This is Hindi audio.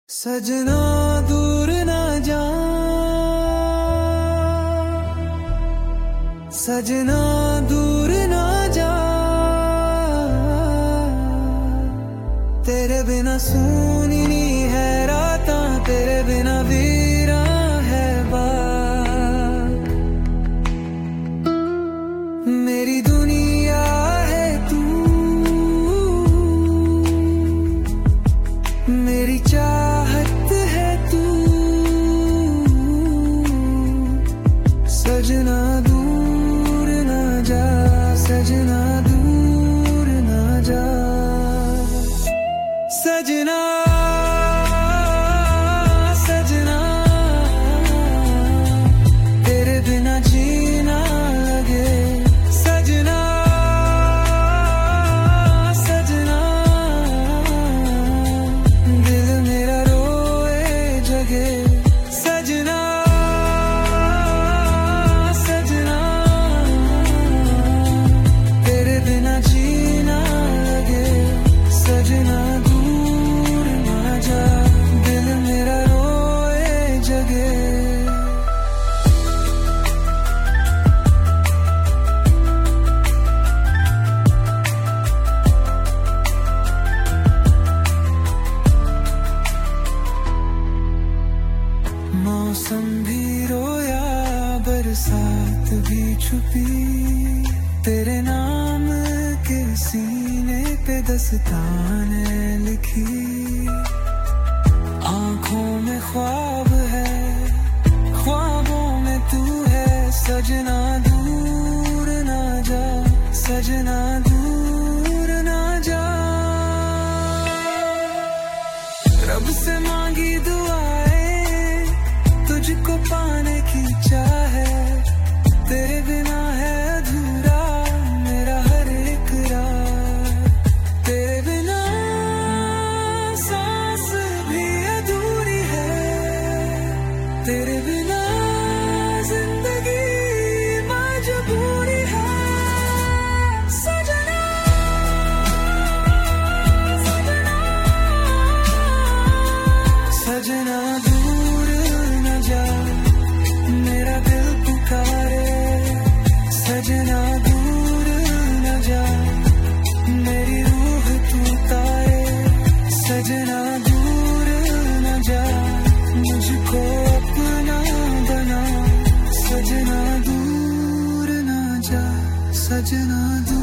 सजना दूर ना जा, सजना दूर ना जा, तेरे बिना सुनी है रातां, तेरे बिना वीरा है बात। मेरी दुनिया है तू, मेरी चाहत है तू, सजना दूर ना जा, सजना दूर ना जा, सजना सजना तेरे बिना जीना लगे, सजना सजना दिल मेरा रोए जगे, सजना सजना तेरे बिना जीना लगे, सजना दूर ना जा, दिल मेरा रोए जगे। मौसम भी रोया, बरसात भी छुपी, तेरे नाम के सीने पे दस्ताने लिखी, आंखों में ख्वाब है, ख्वाबों में तू है, सजना दूर ना जा, सजना दूर ना जा। रब से मांगी दुआएं, तुझको पाने की चाहे, तेरे बिना है अधूरा मेरा हर एक रात, तेरे बिना सांस भी अधूरी है, तेरे बिना जिंदगी मजबूरी है, सजना सजना सजना दूर न जा, मेरा दिल पुकारे, सजना दूर न जा, मेरी रूह तू तारे, सजना दूर न जा, मुझको अपना बना, सजना दूर न जा, सजना दूर